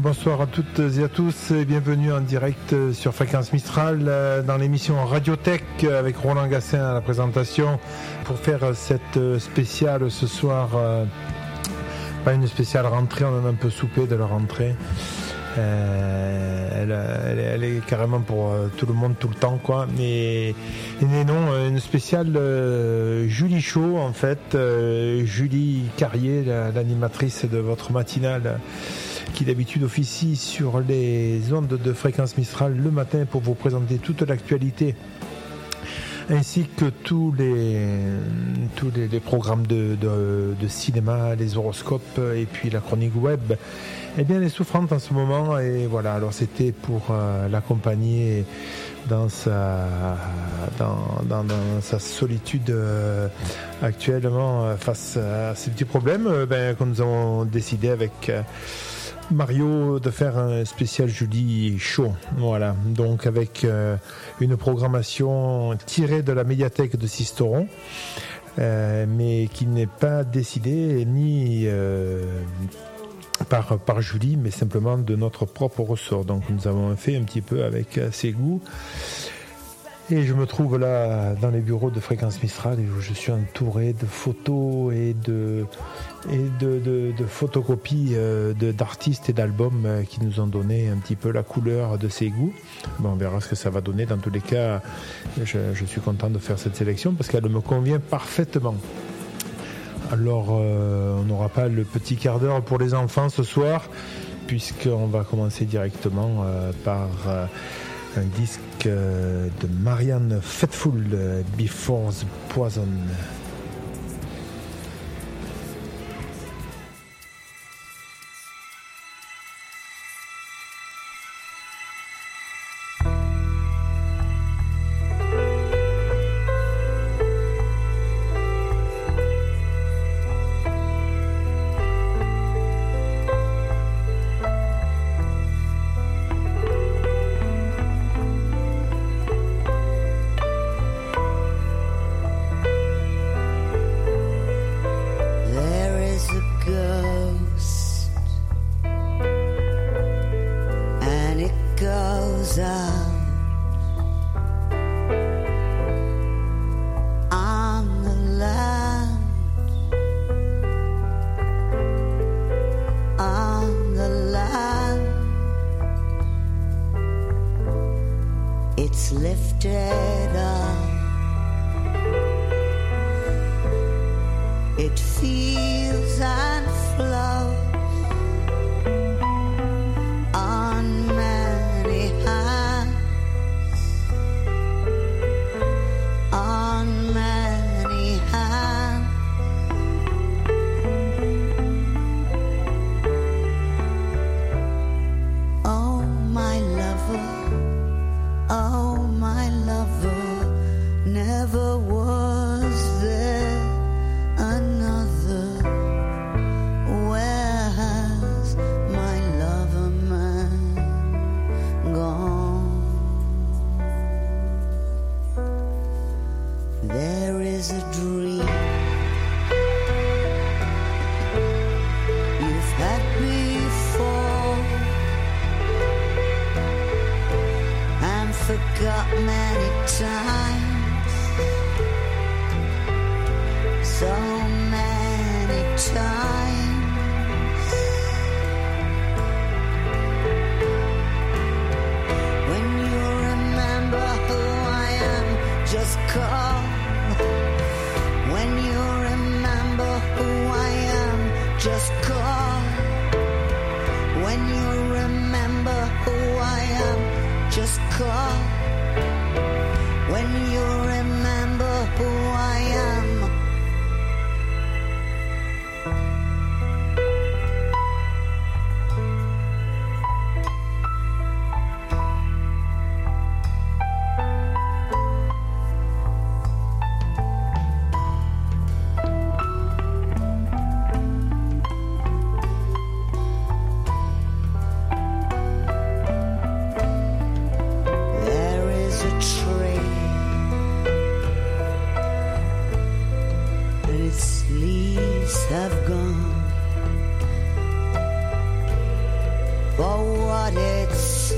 Bonsoir à toutes et à tous et bienvenue en direct sur Fréquence Mistral dans l'émission Radiotech avec Roland Gassin à la présentation pour faire cette spéciale ce soir, pas une spéciale rentrée, on en a un peu soupé de la rentrée. Elle est carrément pour tout le monde tout le temps quoi, mais non, une spéciale Julie Show en fait, Julie Carrier, l'animatrice de votre matinale qui d'habitude officie sur les ondes de Fréquence Mistral le matin pour vous présenter toute l'actualité ainsi que tous les programmes de cinéma, les horoscopes et puis la chronique web. Eh bien, elle est souffrante en ce moment et voilà, alors c'était pour l'accompagner dans sa solitude actuellement face à ces petits problèmes que nous avons décidé avec Mario de faire un spécial Julie Show, voilà, donc avec une programmation tirée de la médiathèque de Sisteron, mais qui n'est pas décidée ni par Julie, mais simplement de notre propre ressort. Donc nous avons fait un petit peu avec ses goûts. Et je me trouve là dans les bureaux de Fréquence Mistral et où je suis entouré de photos et de photocopies d'artistes et d'albums qui nous ont donné un petit peu la couleur de ces goûts. Bon, on verra ce que ça va donner. Dans tous les cas, je suis content de faire cette sélection parce qu'elle me convient parfaitement. Alors, on n'aura pas le petit quart d'heure pour les enfants ce soir, puisqu'on va commencer directement par un disque de Marianne Faithfull, Before the Poison.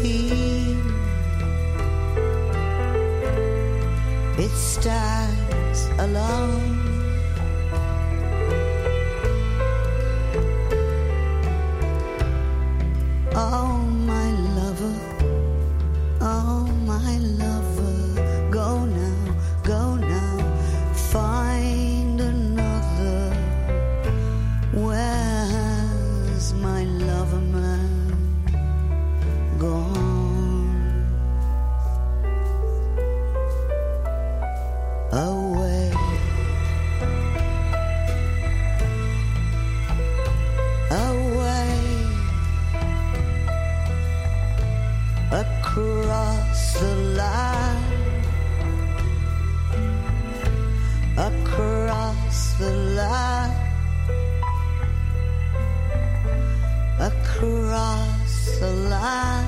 feel it stands alone. Oh my lover, oh my lover, go now, find another. Where's my lover man gone? Away, away, across the line, across the line, across the line.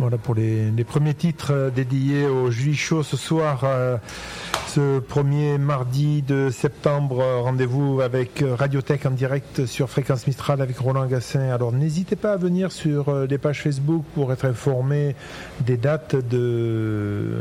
Voilà pour les premiers titres dédiés au Julie Show ce soir. Ce premier mardi de septembre, rendez-vous avec Radiotech en direct sur Fréquence Mistral avec Roland Gassin. Alors n'hésitez pas à venir sur les pages Facebook pour être informé des dates de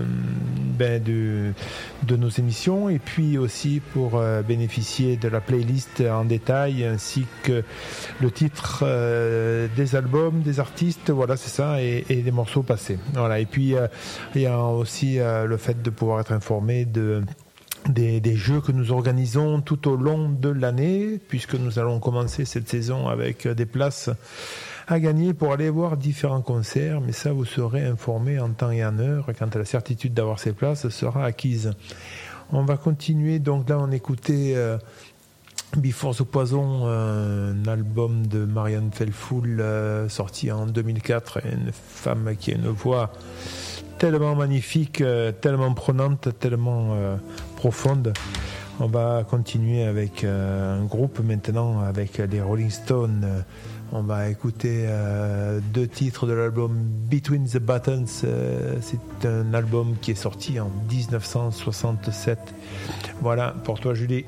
nos émissions et puis aussi pour bénéficier de la playlist en détail ainsi que le titre des albums, des artistes, voilà c'est ça, et des morceaux passés. Voilà. Et puis il y a aussi le fait de pouvoir être informé des jeux que nous organisons tout au long de l'année, puisque nous allons commencer cette saison avec des places à gagner pour aller voir différents concerts, mais ça vous serez informé en temps et en heure quand la certitude d'avoir ces places sera acquise. On va continuer, donc là on écoutait Before the Poison, un album de Marianne Faithfull sorti en 2004, une femme qui a une voix tellement magnifique, tellement prenante, tellement profonde. On va continuer avec un groupe maintenant, avec les Rolling Stones. On va écouter 2 titres de l'album Between the Buttons. C'est un album qui est sorti en 1967. Voilà, pour toi Julie.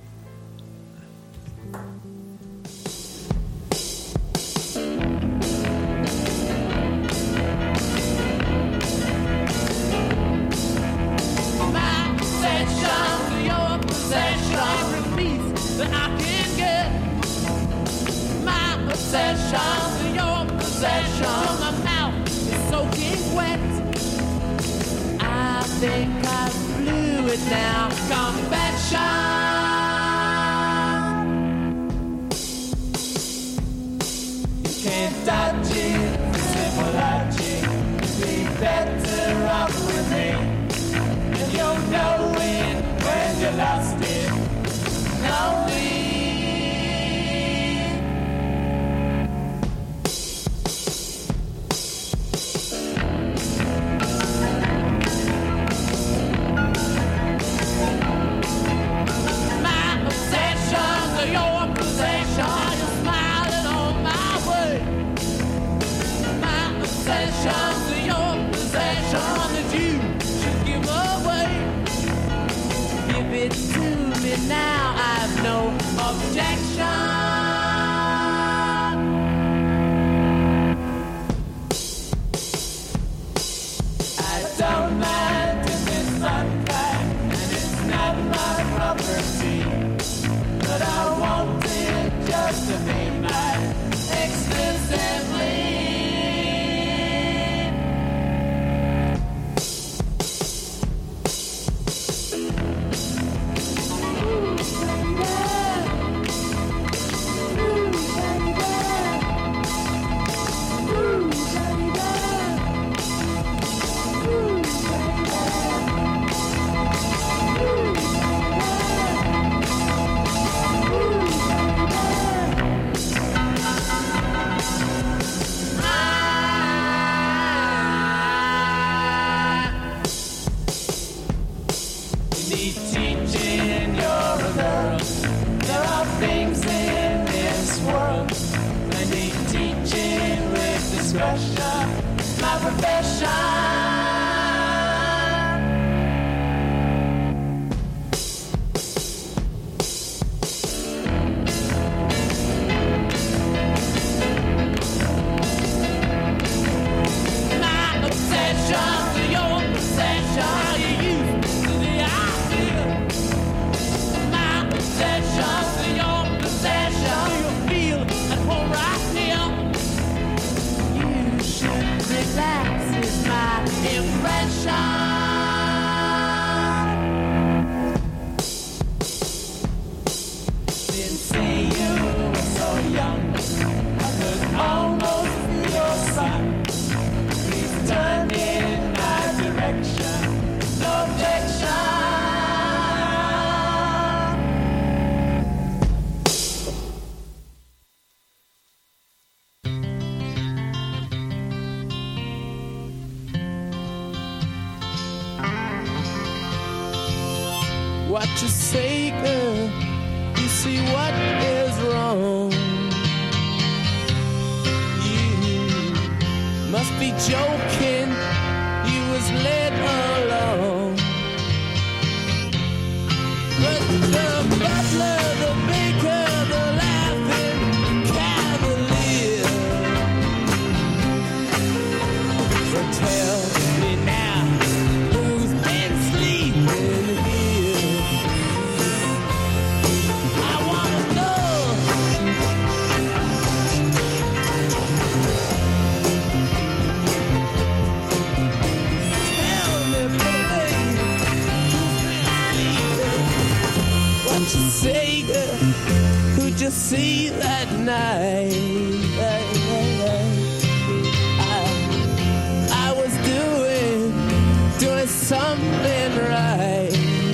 What you say, girl, you see what is wrong. You must be joking. You was led along. But the butler, the baker, the laughing cavalier. So tell me now, who's been sleeping here? I wanna know. Tell me, baby, who's been sleeping? What you say, girl? Who'd you see that night? I was doing something right.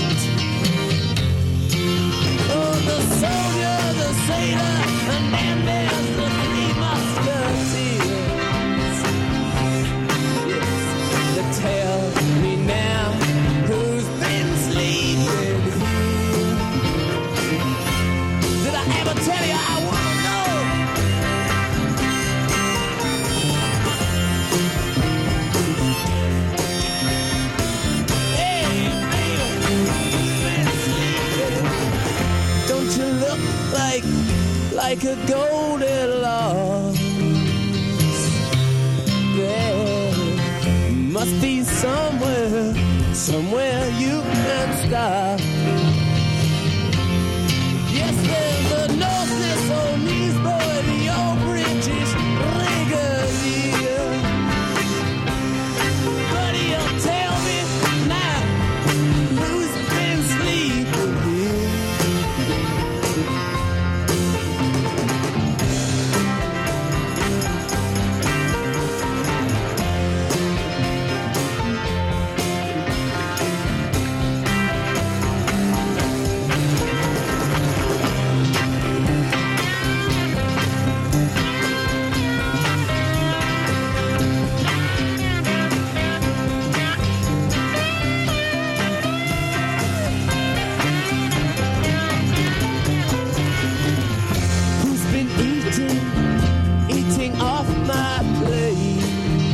Oh, the soldier, the sailor, and then there's the three musketeers. Yes, tell me now, who's been sleeping here? Did I ever tell you I wanna know? Hey, baby, who's been sleeping? Don't you look like a Goldilocks? There must be somewhere you can stop. Yes, there's a North old newsboy, the old British brigadier. But he'll tell me now, who's been sleeping here? Who's been eating off my plate?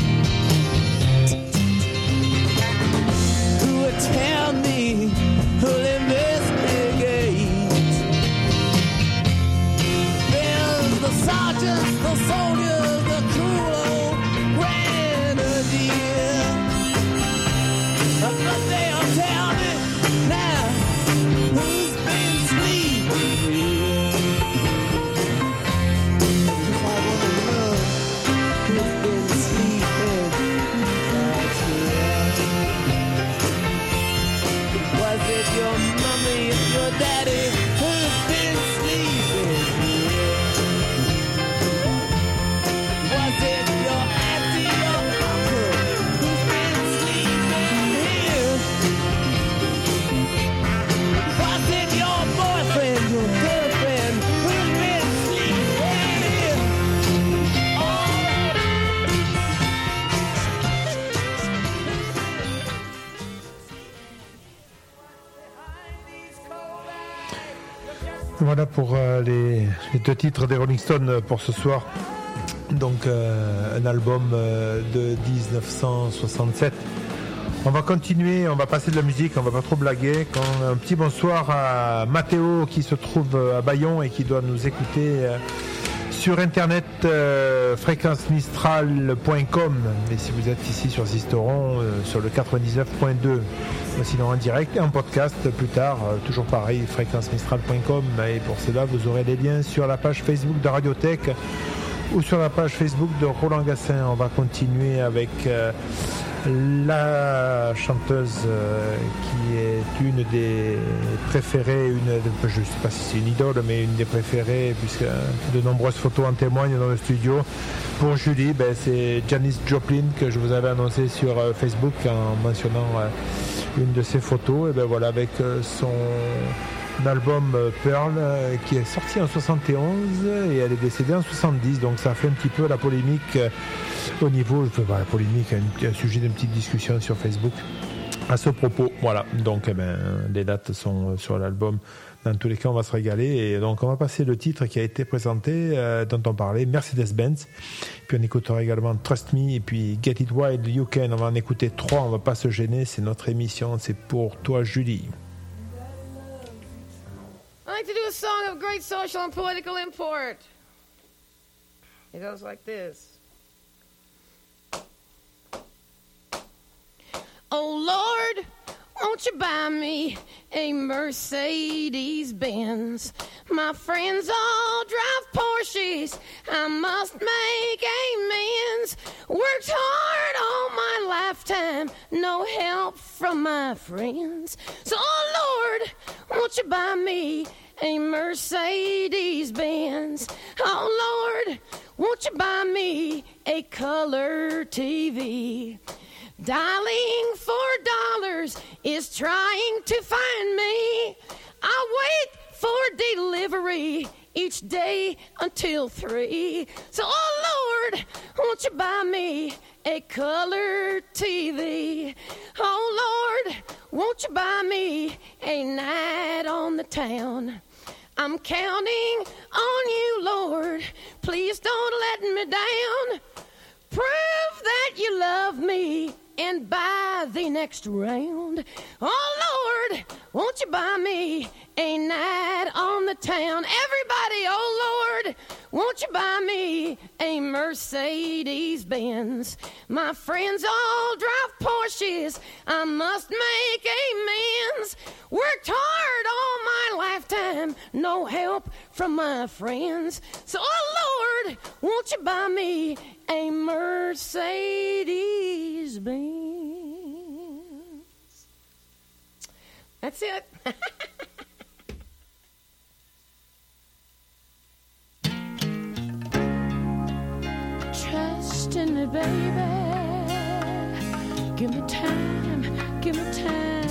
Who would tell me, who'll investigate? There's the sergeants, the soldiers, the cruel old grenadier. But they'll tell me now, who's been sleeping here? I wanna know who's been sleeping right here. Was it your mommy, your daddy, who's been sleeping here? Was it your auntie, your uncle, who's been sleeping here? Was it your boyfriend, your girlfriend, who's been sleeping here? Voilà pour les deux titres des Rolling Stones pour ce soir. Donc un album de 1967. On va continuer, on va passer de la musique, on va pas trop blaguer. Un petit bonsoir à Mathéo qui se trouve à Bayonne et qui doit nous écouter sur internet, fréquencemistral.com. Et si vous êtes ici sur Sisteron, sur le 99.2, sinon en direct et en podcast plus tard, toujours pareil, fréquencemistral.com. Et pour cela, vous aurez les liens sur la page Facebook de Radiothèque ou sur la page Facebook de Roland Gassin. On va continuer avec la chanteuse qui est une des préférées, je ne sais pas si c'est une idole, mais une des préférées, puisque de nombreuses photos en témoignent dans le studio. Pour Julie, c'est Janis Joplin que je vous avais annoncé sur Facebook en mentionnant une de ses photos. Et voilà, avec son album Pearl qui est sorti en 71 et elle est décédée en 70, donc ça fait un petit peu la polémique au niveau, la polémique, un sujet d'une petite discussion sur Facebook à ce propos. Voilà, donc les dates sont sur l'album. Dans tous les cas, on va se régaler. Et donc, on va passer le titre qui a été présenté, dont on parlait, Mercedes-Benz. Puis on écoutera également Trust Me et puis Get It Wild You Can. On va en écouter 3, on va pas se gêner. C'est notre émission, c'est pour toi, Julie. I like to do a song of great social and political import. It goes like this. Oh Lord, won't you buy me a Mercedes-Benz? My friends all drive Porsches, I must make amends. Worked hard all my lifetime, no help from my friends. So, oh Lord, won't you buy me a Mercedes-Benz? Oh Lord, won't you buy me a color TV? Dialing $4 is trying to find me. I wait for delivery each day until 3. So, oh Lord, won't you buy me a color TV? Oh Lord, won't you buy me a night on the town? I'm counting on you, Lord. Please don't let me down. Prove that you love me and buy the next round. Oh Lord, won't you buy me a night on the town? Everybody, oh Lord, won't you buy me a Mercedes-Benz? My friends all drive Porsches, I must make amends. Worked hard all my lifetime, no help from my friends. So, oh Lord, won't you buy me a Mercedes-Benz? That's it. Trust in me, baby. Give me time, give me time,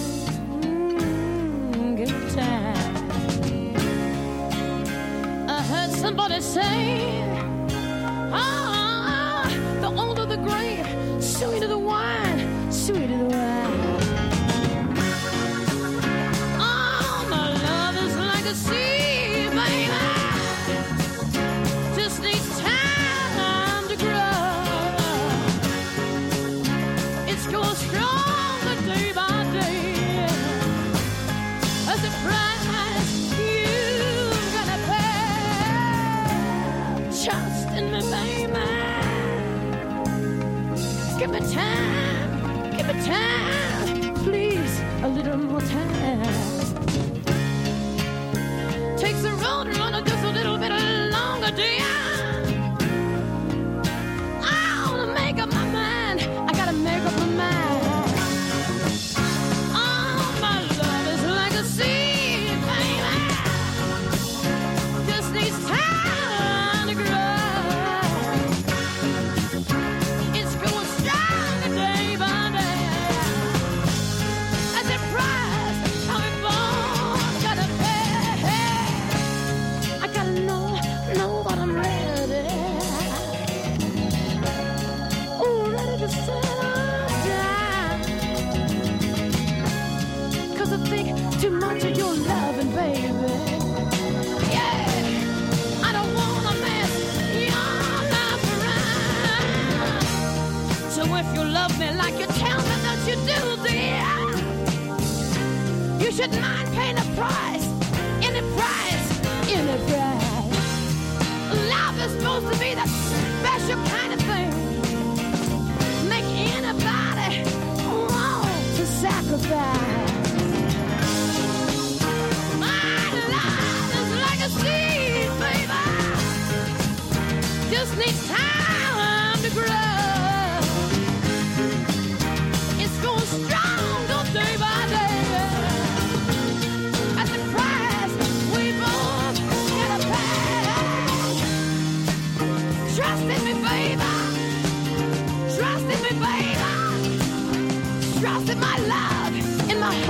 give me time. I heard somebody say, the older the grape, sweeter the wine, sweeter the wine. Oh, my love is like a sea, baby. Just needs time to grow. It's going stronger day by day. As the price you've gotta pay. Trust in me, baby. Give me time, please, a little more time. Takes the road runner just a little bit longer, dear. I wanna make up my mind, I gotta make up my mind. Oh, my love is like a sea, baby. Just needs time to grow. Too much of your loving, baby. Yeah, I don't wanna mess your life around. So if you love me like you tell me that you do, dear, you shouldn't mind paying a price, any price, any price. Love is supposed to be that special kind of thing. Make anybody want to sacrifice. Just needs time to grow. It's going stronger day by day. At the price we both gotta pay. Trust in me, baby. Trust in me, baby. Trust in my love, in my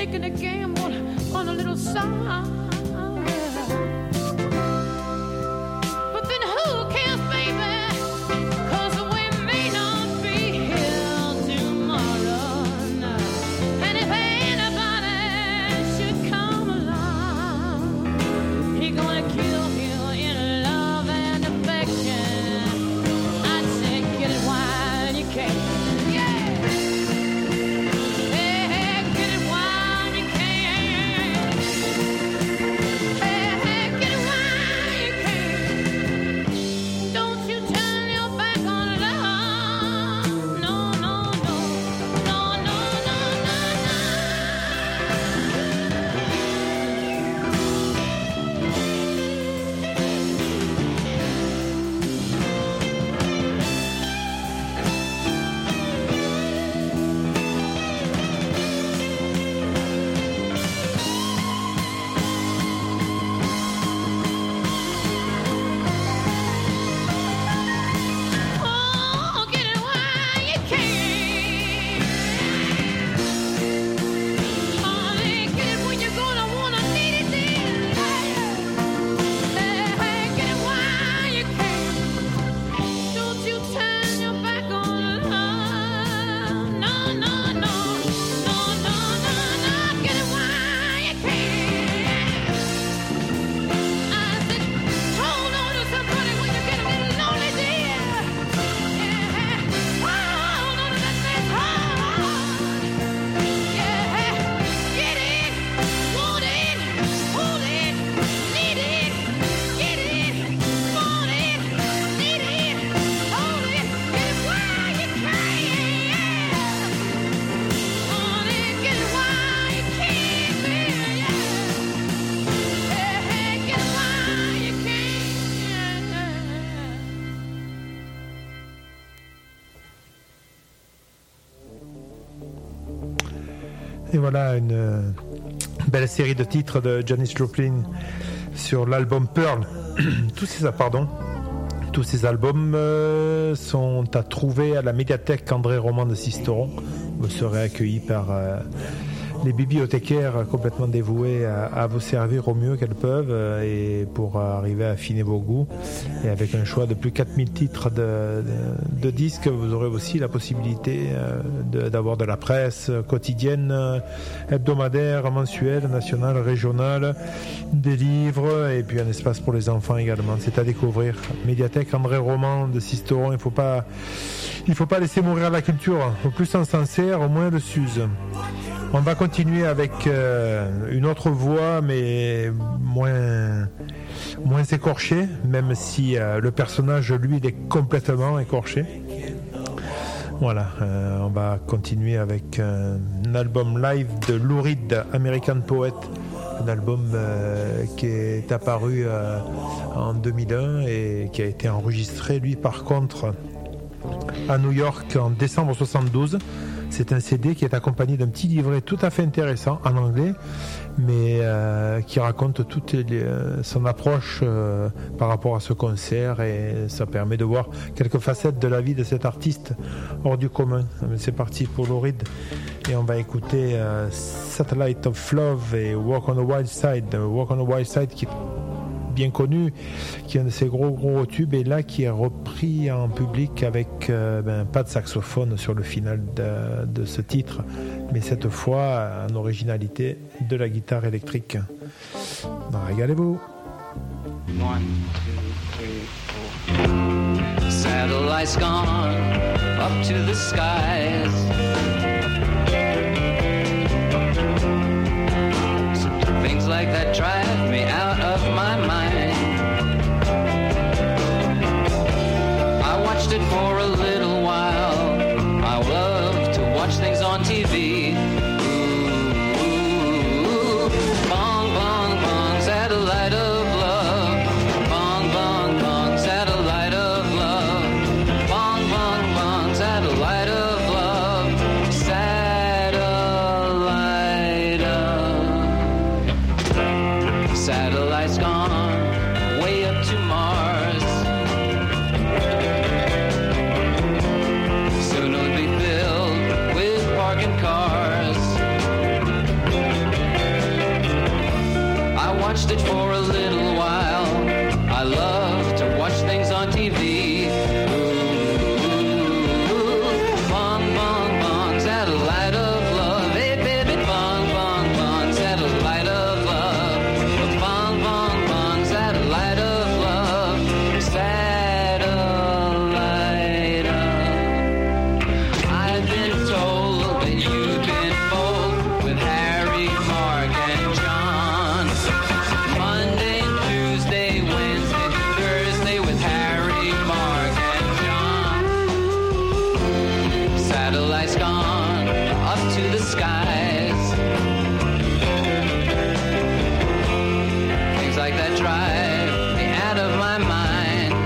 taking a gamble on a little song. But then who cares, baby? 'Cause we may not be here tomorrow. No. And if anybody should come along, he gonna kill you in love and affection. I'd say get it while you can. Yeah. Hey, hey, get it while you can. Hey, hey, get it while you can. Don't you turn your back on love. No, no, no. No, no, no, no, no. Oh, get it while you can. Honey, get it when you're gonna wanna need it then. Hey, hey, get it while you can. Don't you turn your back on love. No, no, no. No, no, no, no. Get it while you can. I said, hold on to somebody when you get a little lonely, dear. Yeah, hold on to that man's heart. Yeah, get it, want it, hold it, need it, get it, want it, need it, hold it, get it while you can. Want it, get it while you can, baby. Yeah. Hey, get it while you can. Et voilà une belle série de titres de Janis Joplin sur l'album Pearl. Tous ces albums sont à trouver à la médiathèque André Roman de Sisteron. Vous serez accueillis par les bibliothécaires complètement dévoués à vous servir au mieux qu'elles peuvent et pour arriver à affiner vos goûts. Et avec un choix de plus de 4000 titres de disques, vous aurez aussi la possibilité d'avoir de la presse quotidienne, hebdomadaire, mensuelle, nationale, régionale, des livres et puis un espace pour les enfants également. C'est à découvrir. Médiathèque André Roman de Sisteron. Il faut pas laisser mourir la culture. Au plus on s'en sert, au moins elle s'use. On va continuer avec une autre voix, mais moins écorchée, même si le personnage, lui, il est complètement écorché. Voilà, on va continuer avec un album live de Lou Reed, American Poet, un album qui est apparu en 2001 et qui a été enregistré, lui, par contre, à New York en décembre 72. C'est un CD qui est accompagné d'un petit livret tout à fait intéressant en anglais, mais qui raconte toute son approche par rapport à ce concert, et ça permet de voir quelques facettes de la vie de cet artiste hors du commun. C'est parti pour Lou Reed et on va écouter Satellite of Love et Walk on the Wild Side. Walk on the Wild Side qui est bien connu, qui est un de ses gros tubes, et là qui est repris en public avec pas de saxophone sur le final de ce titre, mais cette fois en originalité de la guitare électrique. Régalez-vous. 1, 2, 3, 4. Satellites gone up to the skies. Things like that drive me out of my mind. I watched it for a little while. I love to watch things on TV. Ooh, bong, bong, bong, satellite of love. Bong, bong, bong, satellite of love. Bong, bong, bong, satellite of love. Satellites gone up to the skies. Things like that drive me out of my mind.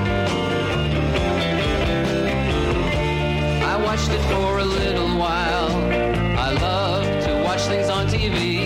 I watched it for a little while. I love to watch things on TV.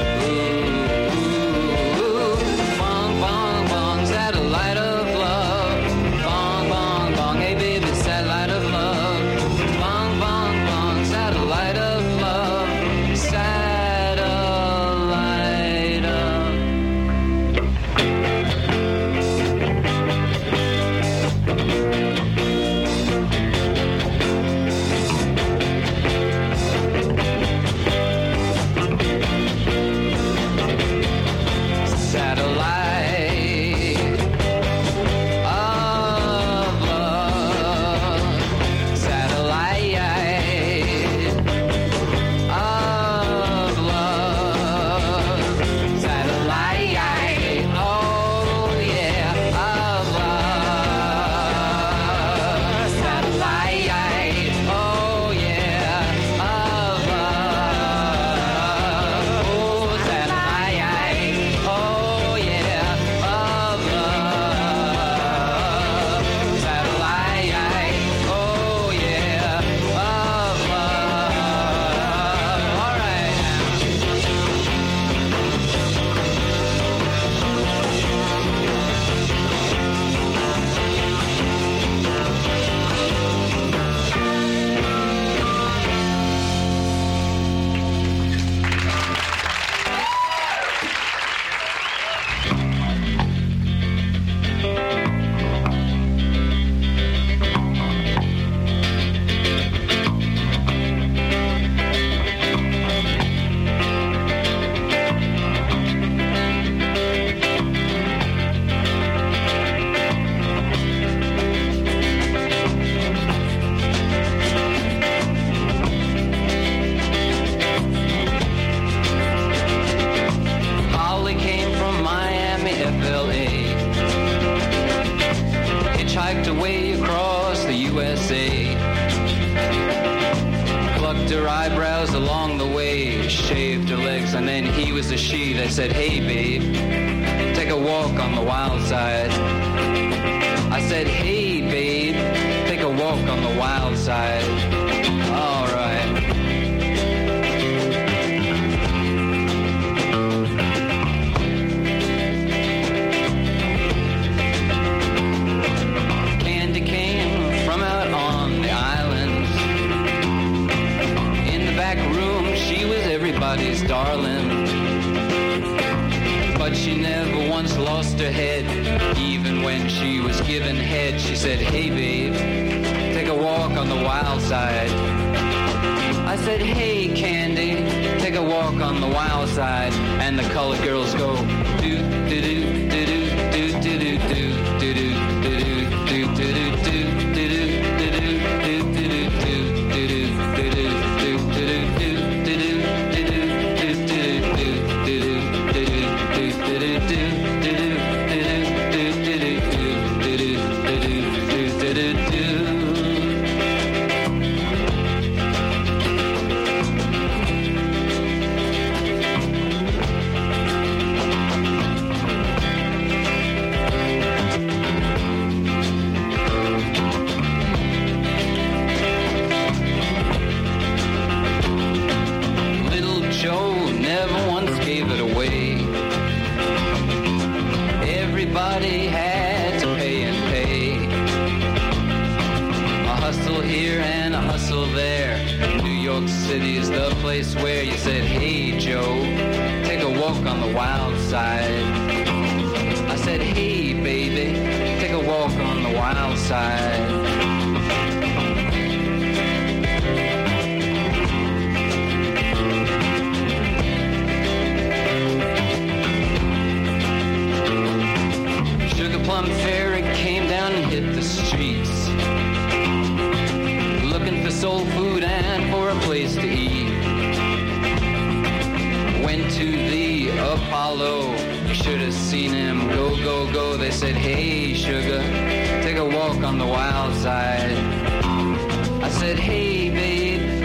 Apollo, you should have seen him go, go, go. They said, hey, sugar, take a walk on the wild side. I said, hey, babe,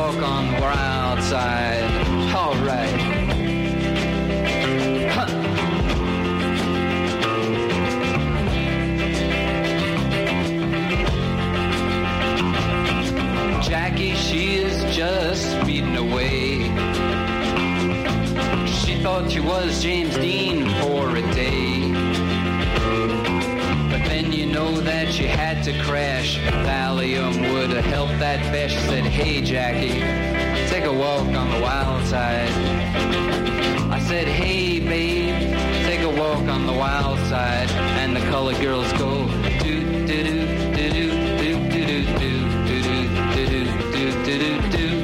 walk on the wild side. All right. Huh. Jackie, she is just speeding away. She thought she was James Dean for a day. But then you know that she had to crash. Valium would have helped that fish. She said, hey Jackie, take a walk on the wild side. I said, hey babe, take a walk on the wild side. And the colored girls go, do do do do do do do do do do do do do do do.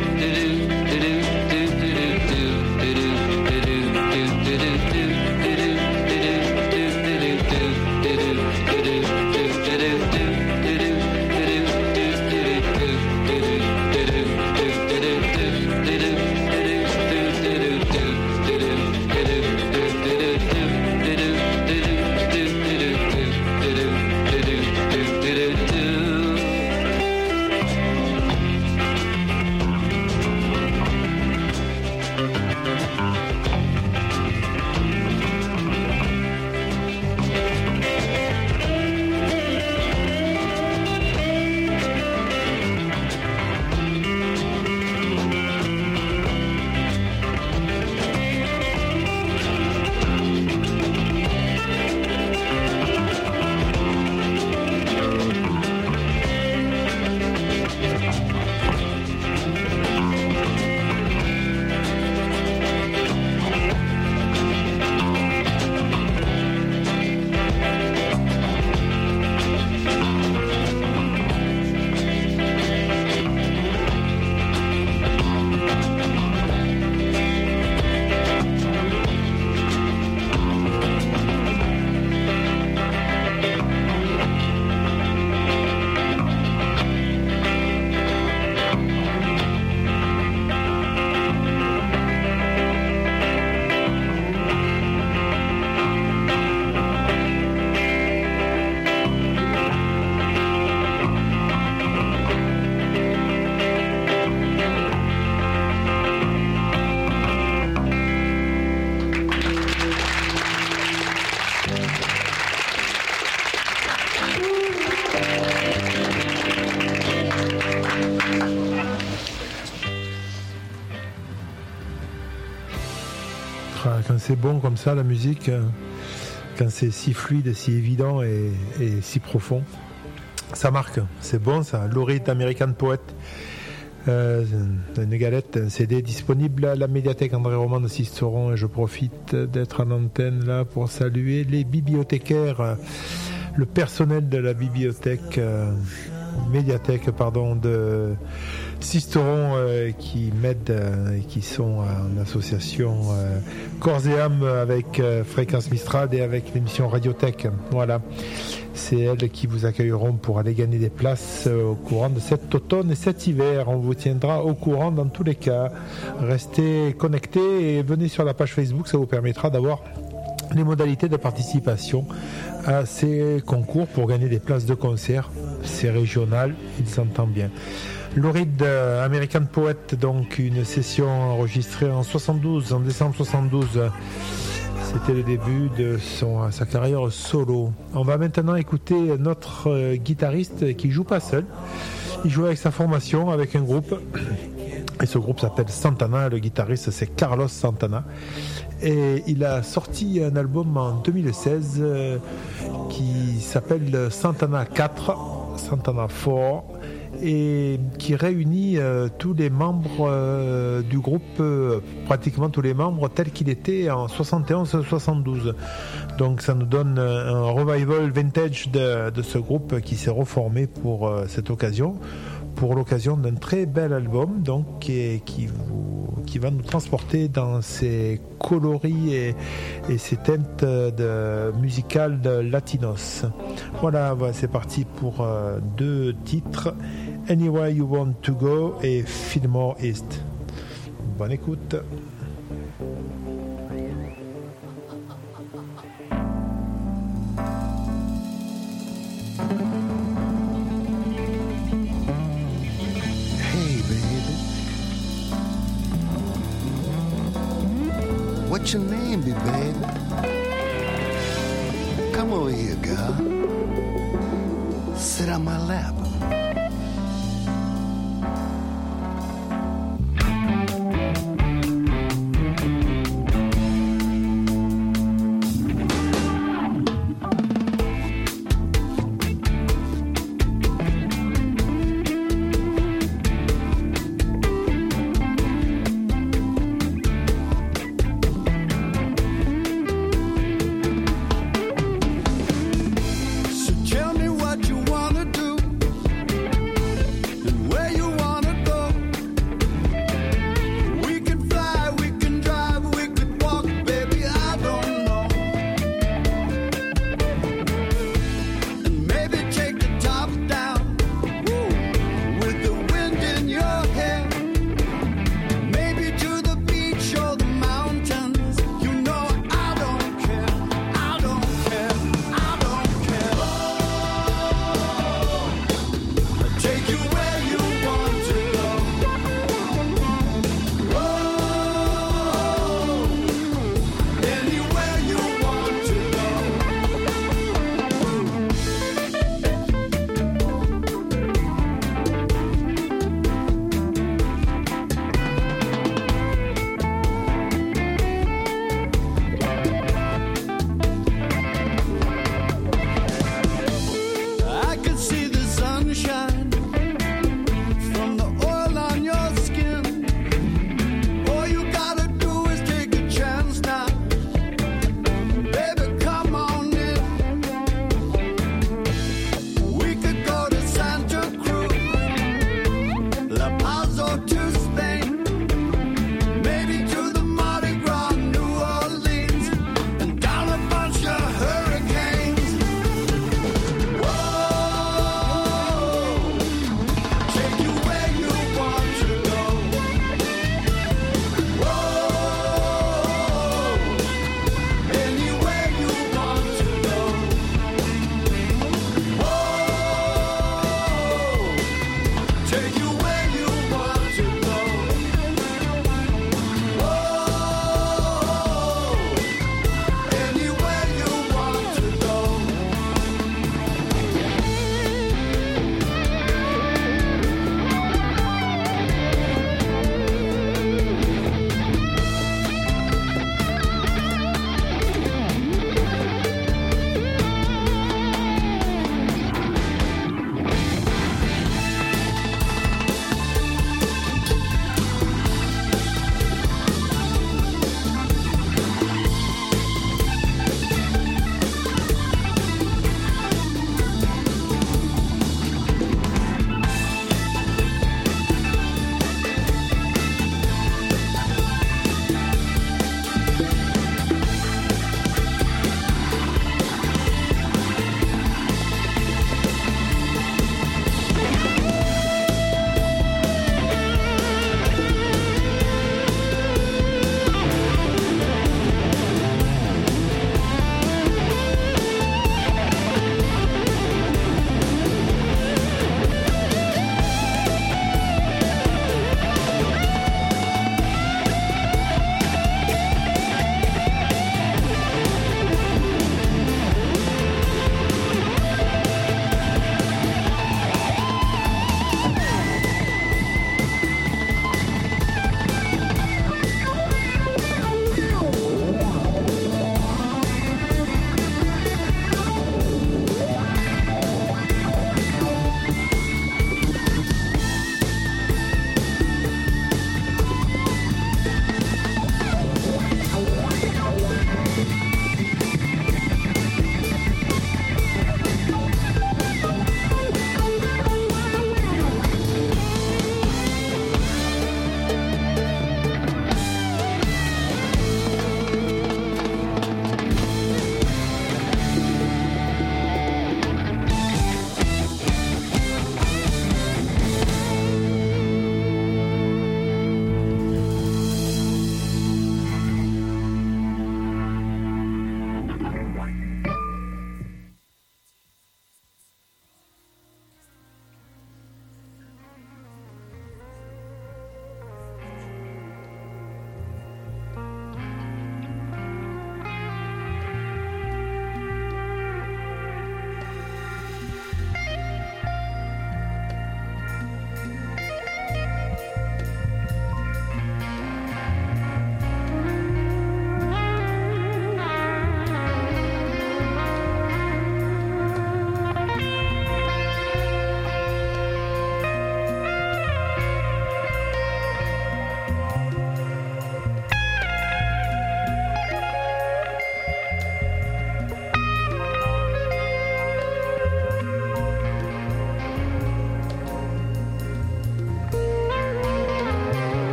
Quand c'est bon comme ça, la musique, quand c'est si fluide, si évident et si profond, ça marque. C'est bon ça. Lou Reed, American Poet, une galette, un CD disponible à la médiathèque André Roman de Sisteron. Et je profite d'être en antenne là pour saluer les bibliothécaires, le personnel de la bibliothèque, médiathèque de Sisteron qui m'aident et qui sont en association corps et âme avec Fréquence Mistral et avec l'émission Radiothèque. Voilà, c'est elles qui vous accueilleront pour aller gagner des places au courant de cet automne et cet hiver. On vous tiendra au courant dans tous les cas. Restez connectés et venez sur la page Facebook, ça vous permettra d'avoir les modalités de participation à ces concours pour gagner des places de concert. C'est régional, il s'entend bien. Lou Reed, American Poet, donc une session enregistrée en décembre 72. C'était le début de sa carrière solo. On va maintenant écouter notre guitariste qui joue pas seul. Il joue avec sa formation, avec un groupe. Et ce groupe s'appelle Santana. Le guitariste, c'est Carlos Santana. Et il a sorti un album en 2016 qui s'appelle Santana 4, Santana 4. Et qui réunit tous les membres du groupe, pratiquement tous les membres tels qu'il était en 71-72. Donc ça nous donne un revival vintage de ce groupe qui s'est reformé pour cette occasion, pour l'occasion d'un très bel album donc qui va nous transporter dans ses coloris et ses teintes musicales latinos. Voilà, c'est parti pour 2 titres, Anywhere You Want to Go et Fillmore East. Bonne écoute. What's your name, be baby? Come over here, girl. Sit on my lap. Tell me what you wanna do.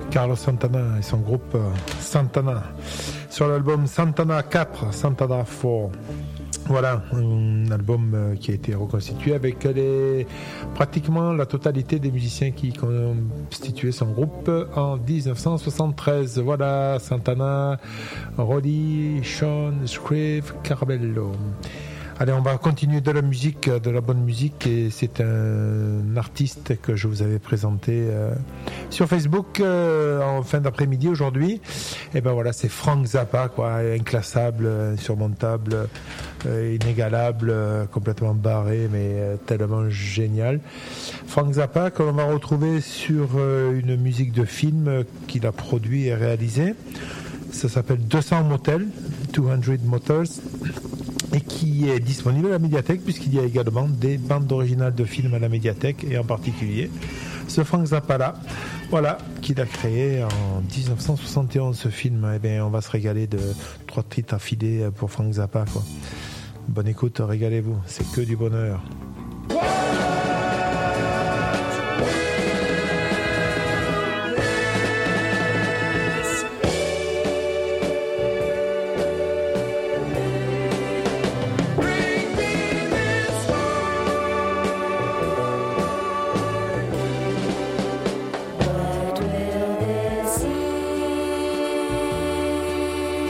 Carlos Santana et son groupe Santana sur l'album Santana 4, Santana 4. Voilà, un album qui a été reconstitué avec pratiquement la totalité des musiciens qui constituaient son groupe en 1973. Voilà, Santana, Roddy, Sean, Scrive, Carbello. Allez, on va continuer de la musique, de la bonne musique, et c'est un artiste que je vous avais présenté sur Facebook en fin d'après-midi aujourd'hui. Et ben voilà, c'est Frank Zappa, quoi, inclassable, insurmontable, inégalable, complètement barré, mais tellement génial. Frank Zappa, que l'on va retrouver sur une musique de film qu'il a produit et réalisé. Ça s'appelle 200 Motels, 200 Motels. Et qui est disponible à la médiathèque, puisqu'il y a également des bandes originales de films à la médiathèque, et en particulier ce Frank Zappa là, voilà, qu'il a créé en 1971 ce film. Eh bien, on va se régaler de 3 titres affilés pour Frank Zappa, quoi. Bonne écoute, régalez-vous, c'est que du bonheur.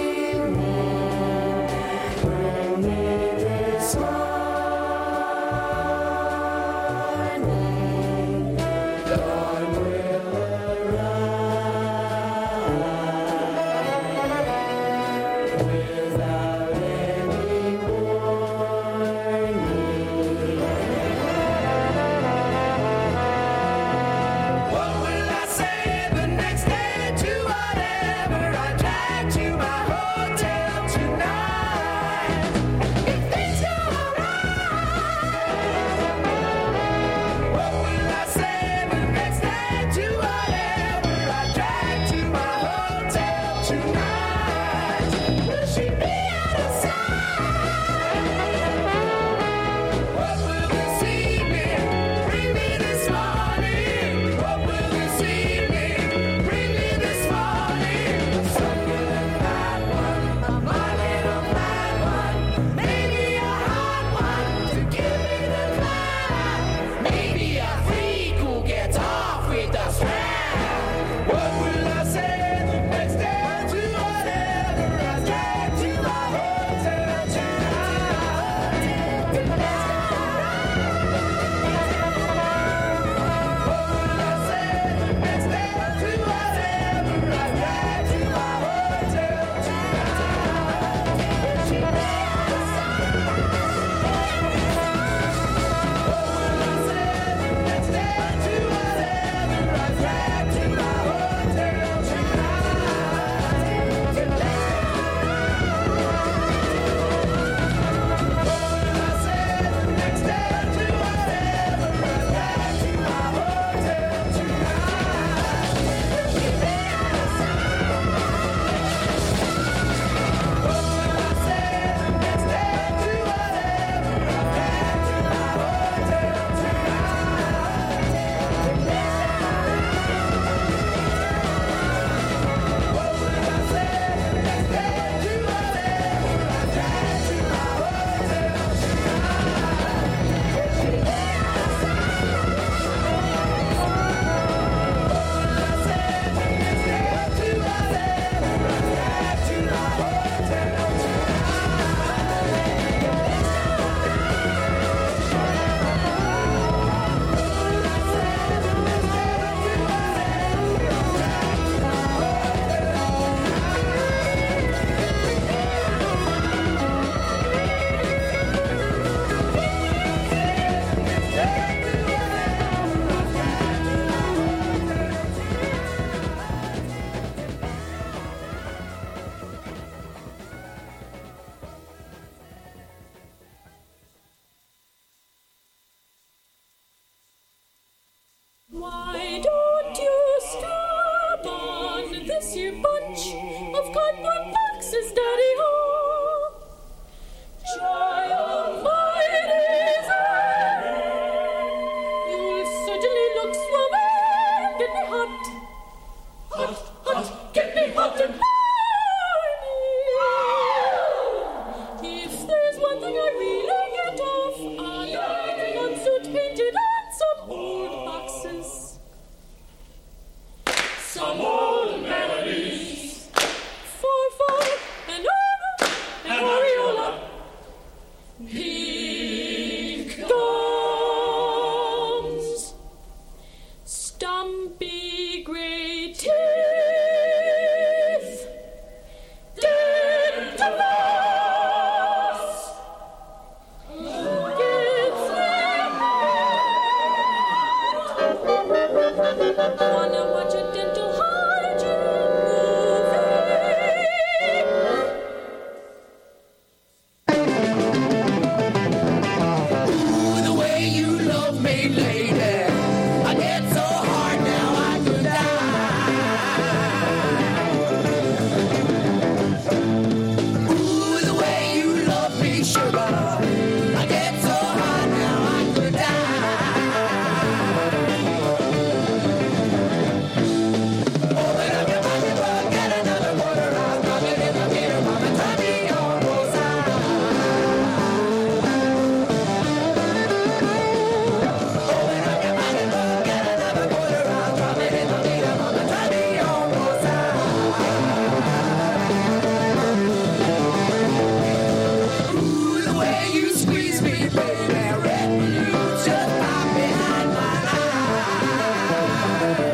Small Here comes Stumpy Great Teeth, dead to loss. Wanna watch a dental hygiene movie? Ooh, the way you love me, lady, I get so hard now I could die. Ooh, the way you love me, sugar, I get so hard now I could die. Open up your pocketbook, get another quarter out, drop it in the meter, mama, try me on both sides. Open up your pocketbook, get another quarter out, drop it in the meter, mama, try me on both sides. Ooh, the way you squeeze me, baby, red balloons just pop behind my eyes.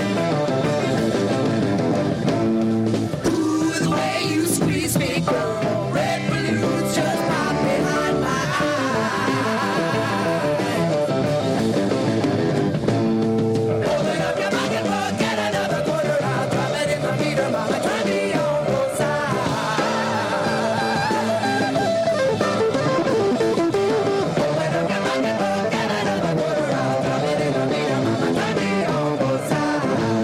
Ooh, the way you squeeze me, girl, red balloons just pop behind my eyes. Open up your pocketbook, get another quarter out, drop it in the meter, mama, try me on both sides. Open up your pocketbook, get another quarter out, drop it in the meter, mama, try me on both sides.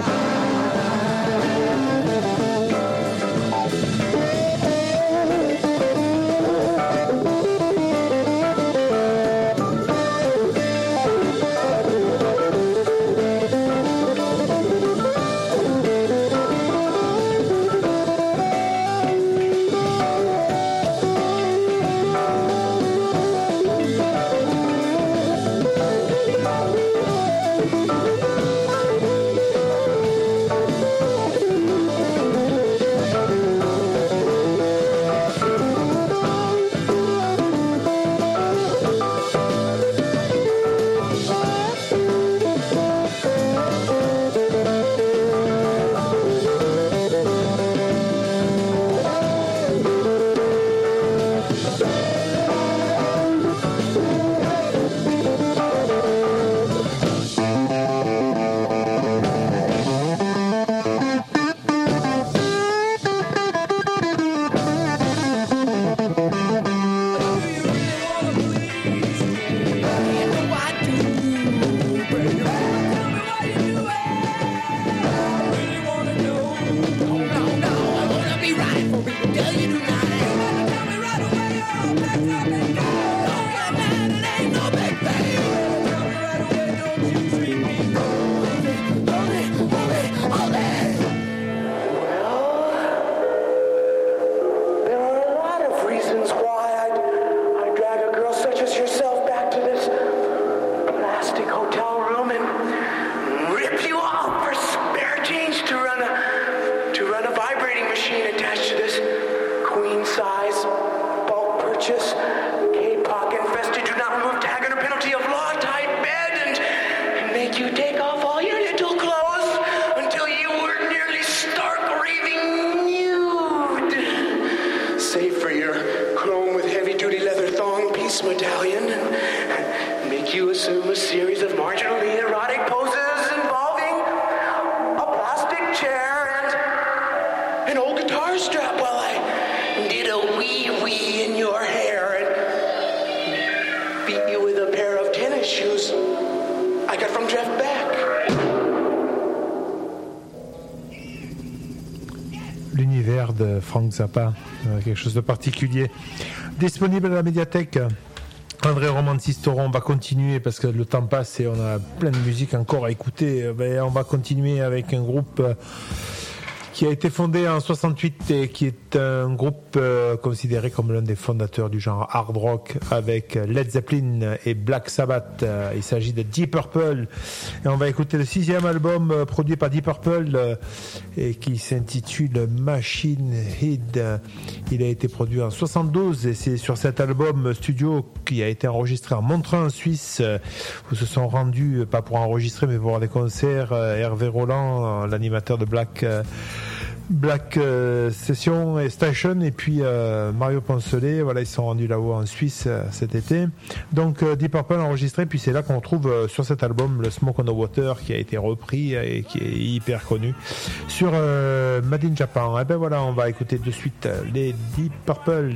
There are a lot of reasons why I'd drag a girl such as yourself back to this plastic hotel room and rip you off for spare change to run a vibrating machine attached to this queen-size bulk purchase, K-Pock infested, do not remove tag under penalty of law type bed and make you take off all your little clothes until you were nearly stark raving nude. Save for your chrome with heavy-duty leather thong piece medallion and make you assume a series of marginally erotic poses involving a plastic chair and an old guitar strap while I did a wee-wee in your hair and beat you with a pair of tennis shoes I got from Jeff Beck. L'univers de Frank Zappa, quelque chose de particulier. Disponible à la médiathèque. André Romantistoron, on va continuer parce que le temps passe et on a plein de musique encore à écouter. On va continuer avec un groupe qui a été fondé en 68 et qui est un groupe considéré comme l'un des fondateurs du genre hard rock avec Led Zeppelin et Black Sabbath. Il s'agit de Deep Purple et on va écouter le 6e album produit par Deep Purple et qui s'intitule Machine Head. Il a été produit en 72 et c'est sur cet album studio qui a été enregistré en Montreux en Suisse où se sont rendus, pas pour enregistrer mais pour voir des concerts, Hervé Roland, l'animateur de Black Session et Station, et puis Mario Poncelet. Voilà, ils sont rendus là-haut en Suisse cet été. Donc Deep Purple enregistré, puis c'est là qu'on trouve sur cet album le Smoke on the Water qui a été repris et qui est hyper connu sur Made in Japan. Et ben voilà, on va écouter de suite les Deep Purple.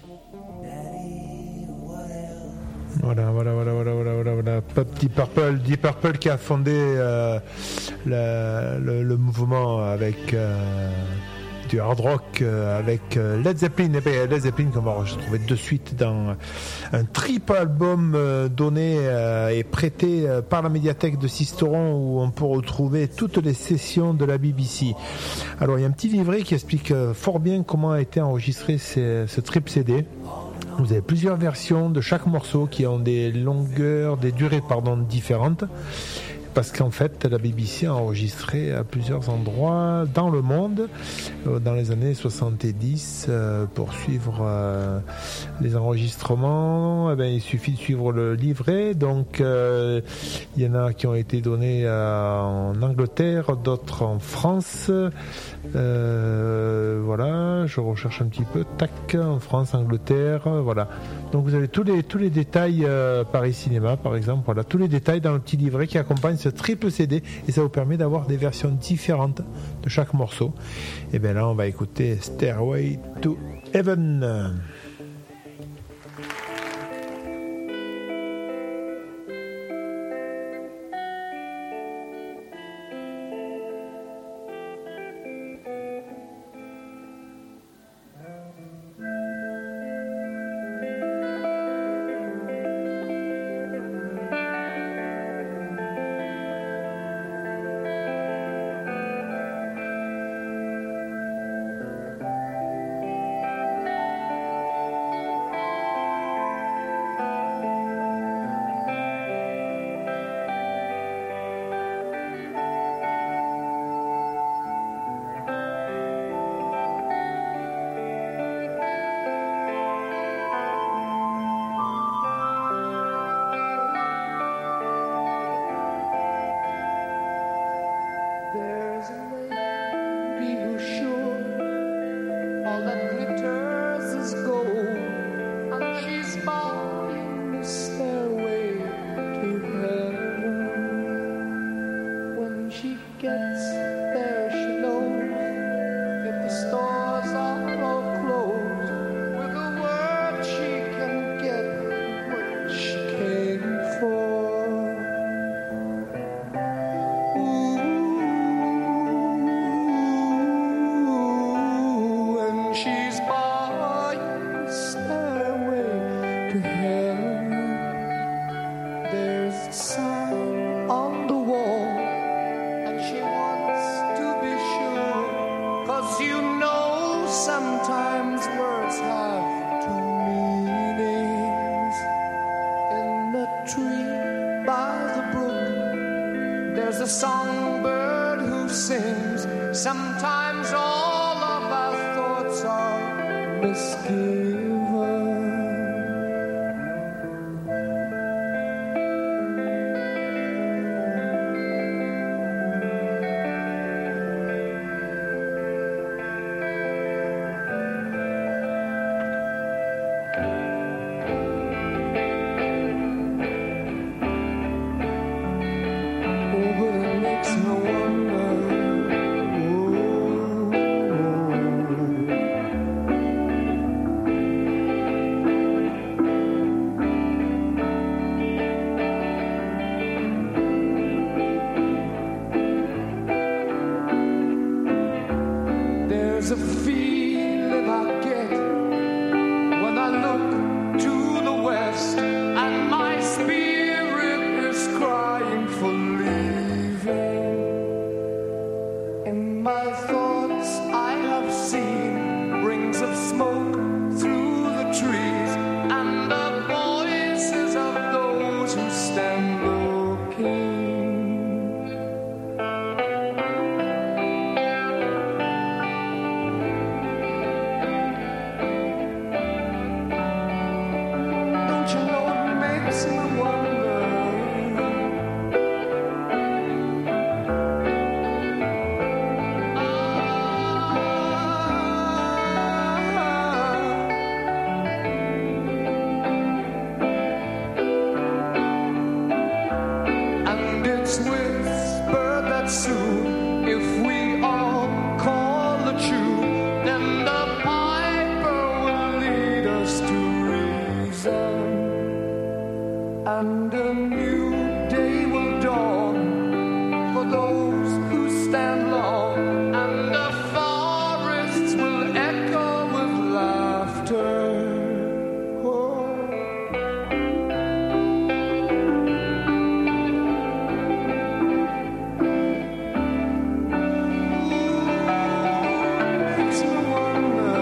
Voilà. Deep Purple qui a fondé le mouvement avec du hard rock avec Led Zeppelin. Et bien, Led Zeppelin qu'on va retrouver de suite dans un triple album donné et prêté par la médiathèque de Sisteron, où on peut retrouver toutes les sessions de la BBC. Alors il y a un petit livret qui explique fort bien comment a été enregistré ce triple CD. Vous avez plusieurs versions de chaque morceau qui ont des durées différentes. Parce qu'en fait, la BBC a enregistré à plusieurs endroits dans le monde dans les années 70 pour suivre les enregistrements. Il suffit de suivre le livret. Donc, il y en a qui ont été donnés en Angleterre, d'autres en France. Voilà, je recherche un petit peu. Tac, en France, Angleterre, voilà. Donc, vous avez tous les détails Paris Cinéma, par exemple. Voilà, tous les détails dans le petit livret qui accompagne ce triple CD, et ça vous permet d'avoir des versions différentes de chaque morceau. Et bien là, on va écouter Stairway to Heaven. turn. Oh. It's a wonder.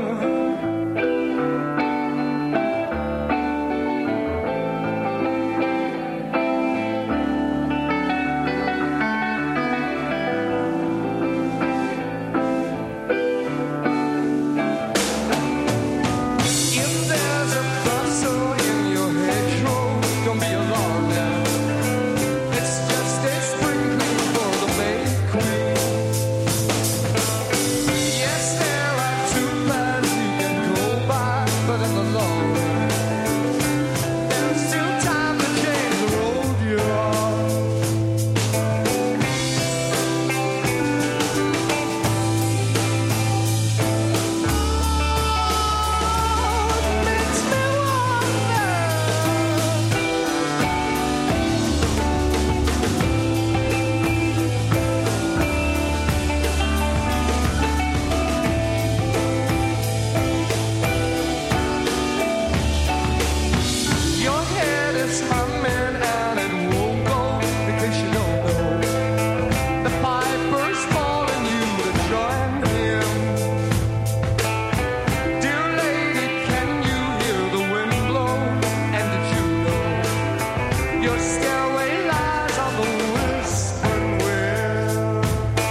If there's a bustle in your hedgerow, don't be alarmed now. It's just a spring clean for the May Queen. Yes, there are two paths you can go by, but in the long run, there's still time to change the road you're on. It makes me wonder. Your head is humming and it won't go because you don't know. The piper's calling you to join him. Dear lady, can you hear the wind blow? And did you know your stairway lies on the whispering wind?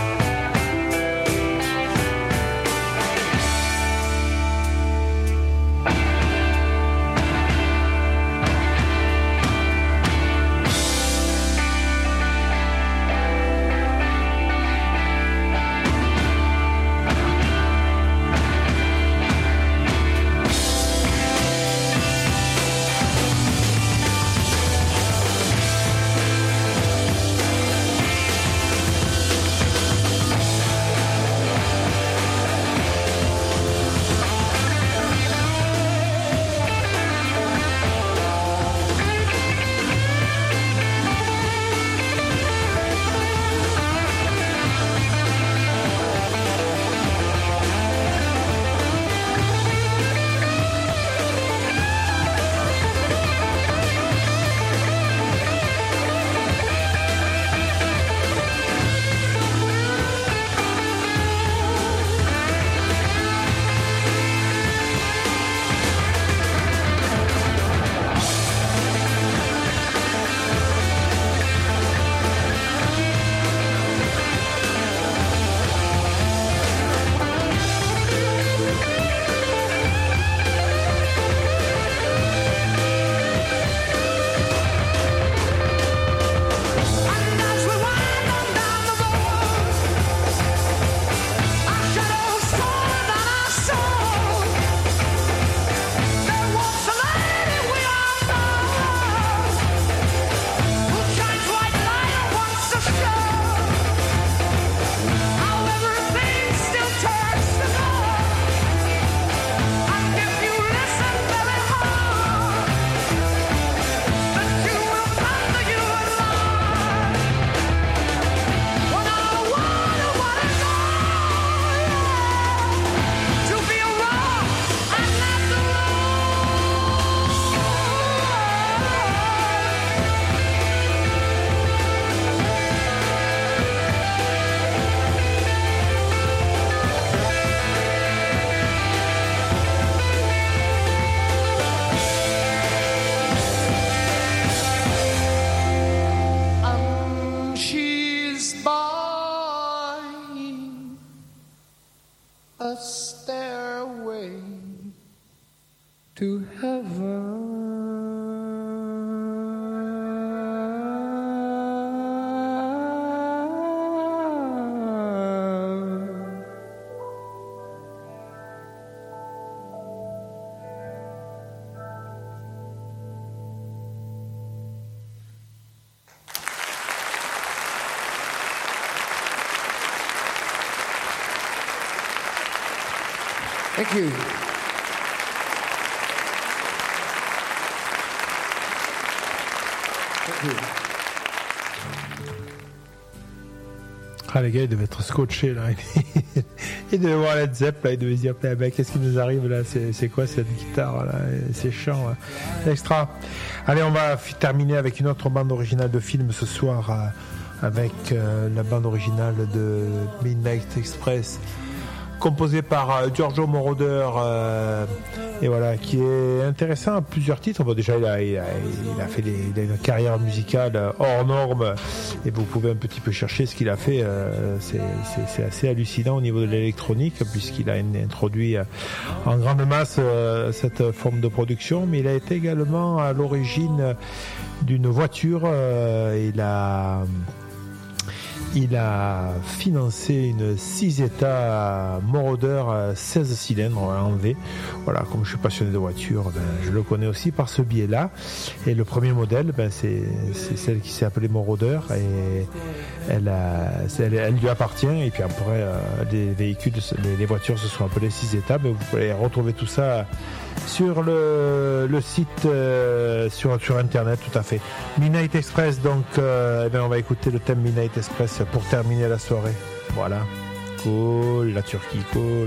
And as we wind on down the road, our shadows taller than our soul. There walks a lady we all know, who shines white light and wants to show how everything still turns to gold. And if you listen very hard, then you will find that you are alive. When I wonder what is all, to be a rock and not the and she's buying a stairway to heaven. Thank you. Ah, les gars, ils devaient être scotchés, là. Ils devaient voir Led Zepp, là. Ils devaient se dire, eh ben, qu'est-ce qui nous arrive, là? C'est quoi cette guitare, là? C'est chiant, là. C'est extra. Allez, on va terminer avec une autre bande originale de film ce soir, avec la bande originale de Midnight Express, composée par Giorgio Moroder, et voilà, qui est intéressant à plusieurs titres. Bon, déjà, il a une carrière musicale hors norme, et vous pouvez un petit peu chercher ce qu'il a fait. C'est assez hallucinant au niveau de l'électronique, puisqu'il a introduit en grande masse cette forme de production, mais il a été également à l'origine d'une voiture. Il a financé une 6 états Moroder 16 cylindres en V. Voilà, comme je suis passionné de voitures, je le connais aussi par ce biais-là. Et le premier modèle, c'est celle qui s'est appelée Moroder, et elle lui appartient. Et puis après, les voitures se sont appelées 6 états. Mais vous pouvez retrouver tout ça sur le site, sur internet, tout à fait. Midnight Express, donc on va écouter le thème Midnight Express pour terminer la soirée. Voilà, cool, la Turquie, cool.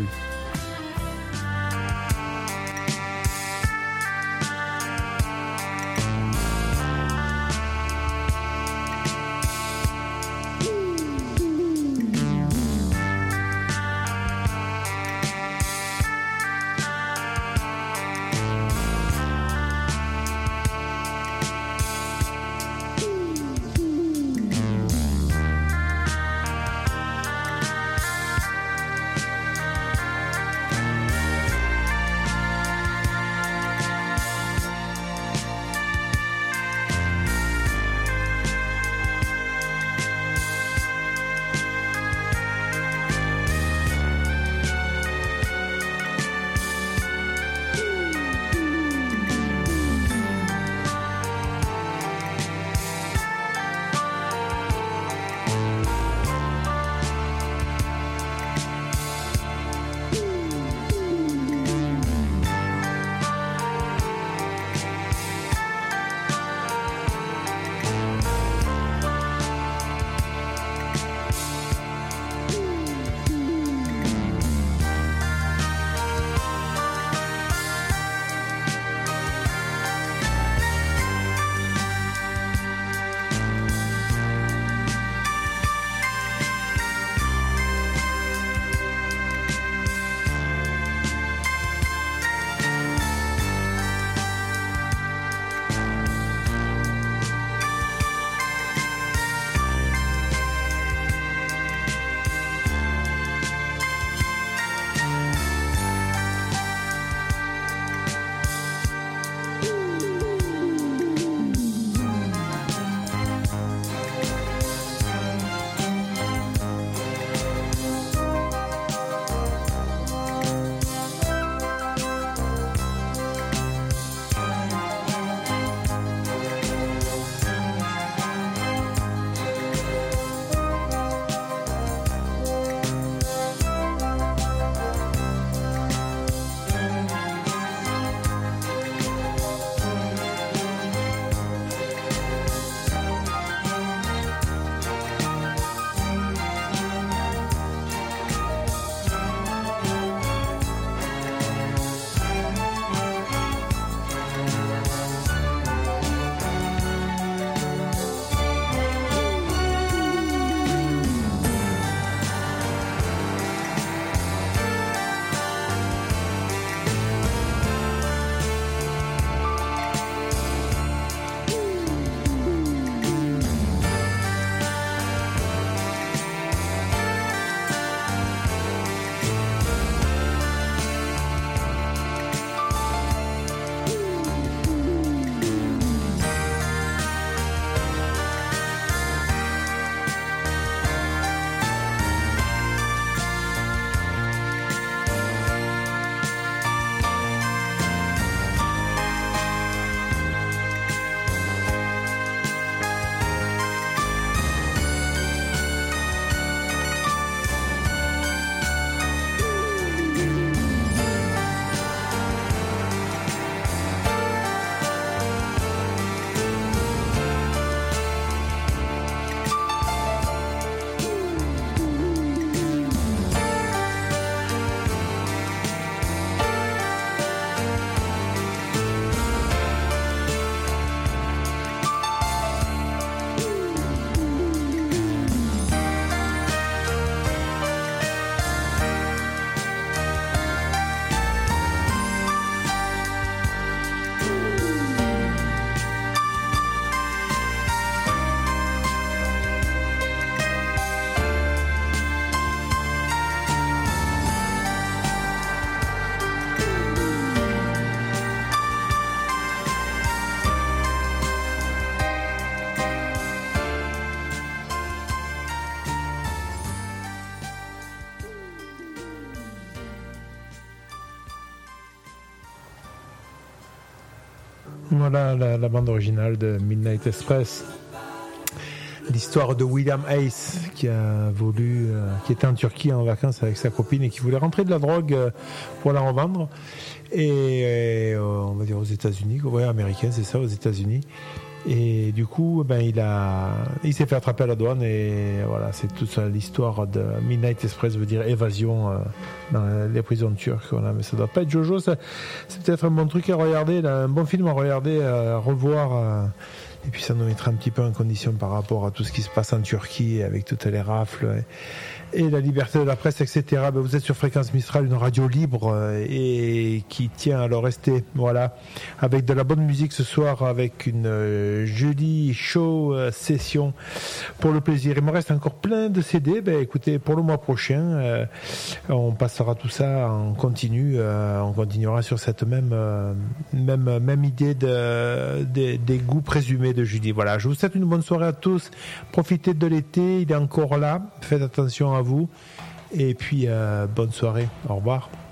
Voilà la bande originale de Midnight Express. L'histoire de William Hayes qui était en Turquie en vacances avec sa copine et qui voulait rentrer de la drogue pour la revendre. Et on va dire aux États-Unis, américain, c'est ça, aux États-Unis. Et du coup, il s'est fait attraper à la douane et voilà, c'est toute ça, l'histoire de Midnight Express veut dire évasion dans les prisons turques. Voilà, mais ça doit pas être Jojo, c'est peut-être un bon truc à regarder, un bon film à regarder, à revoir. Et puis ça nous mettra un petit peu en condition par rapport à tout ce qui se passe en Turquie avec toutes les rafles et la liberté de la presse, etc. Vous êtes sur Fréquence Mistral, une radio libre et qui tient à le rester. Voilà, avec de la bonne musique ce soir, avec une jolie show session pour le plaisir. Il me reste encore plein de CD. Écoutez, pour le mois prochain, on passera tout ça en continu. On continuera sur cette même idée des goûts présumés de Julie. Voilà, je vous souhaite une bonne soirée à tous. Profitez de l'été, il est encore là. Faites attention à vous. Et puis, bonne soirée. Au revoir.